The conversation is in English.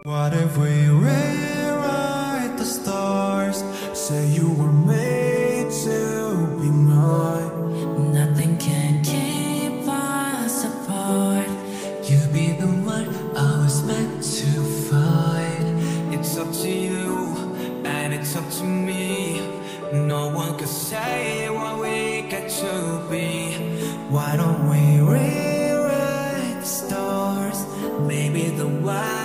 What if we rewrite the stars? Say you were made to be mine. Nothing can keep us apart. You be the one I was meant to find. It's up to you, and it's up to me. No one can say what we get to be. Why don't we rewrite the stars? Maybe the wild